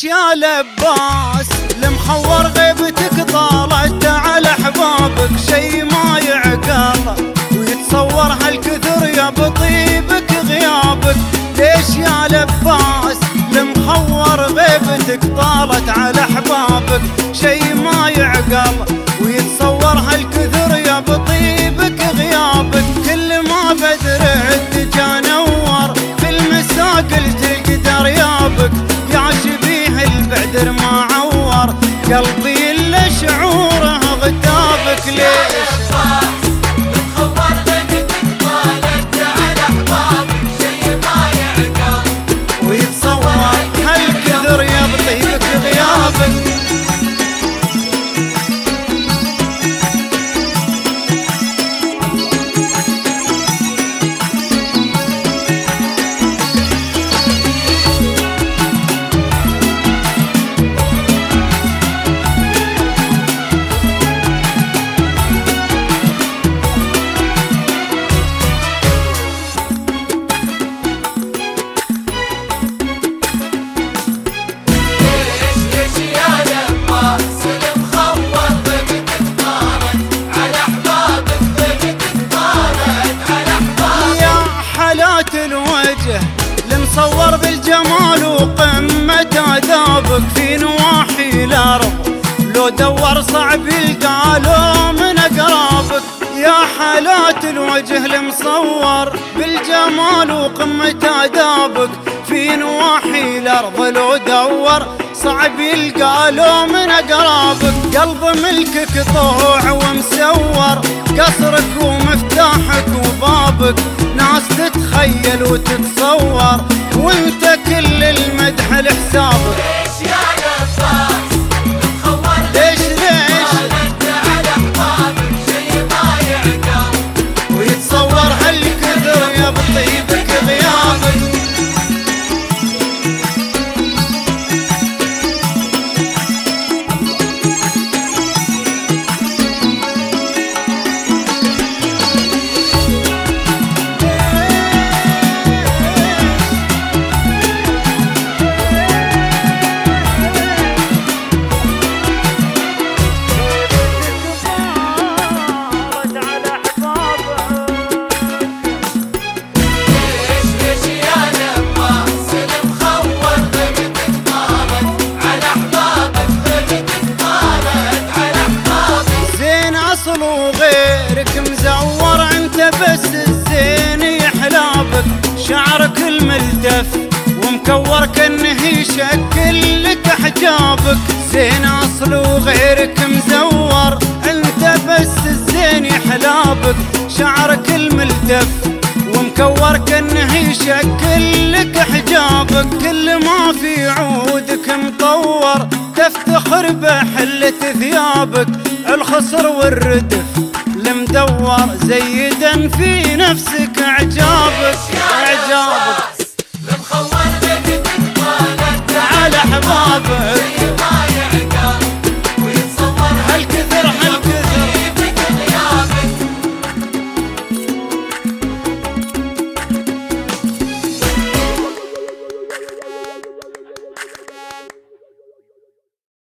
ليش يا لباس المخور غيبتك طالت على احبابك شي ما يعقل ويتصور هالكثر يا بطيبك غيابك. ليش يا لباس المخور غيبتك طالت على احبابك شي ما يعقل ويتصور هالكثر يا بطيبك غيابك. كل ما بدر الدجى نور في المساء قلت القدر يابك يا شبيه البعدر ما عور قلبي الا شعوره غتابك. ليش ويتصور هالكثر يا بطيبك غيابك. الوجه المصور بالجمال وقمة آدابك في نواحي الأرض لو دور صعب يلقى من أقرابك. يا حالات الوجه المصور بالجمال وقمة آدابك في نواحي الأرض لو دور صعب يلقى من أقرابك. قلب ملكك طوع ومسور قصرك ومفتاحك وبابك ناس تتخيل وتتصور وانت كل المدح لحسابك. ليش يا لباس مخور ليش على احبابك شي ما يعقل ويتصور هالكثر يا بطيبك غيابك. وغيرك مزور انت بس الزين يحلابك شعرك الملتف ومكور كانه يشكل لك حجابك. زين اصل وغيرك مزور انت بس الزين يحلابك شعرك الملتف ومكور كانه يشكل لك حجابك. كل ما في عودك مطور تفتخر بحلة ثيابك الخصر والردف المدور زيدا في نفسك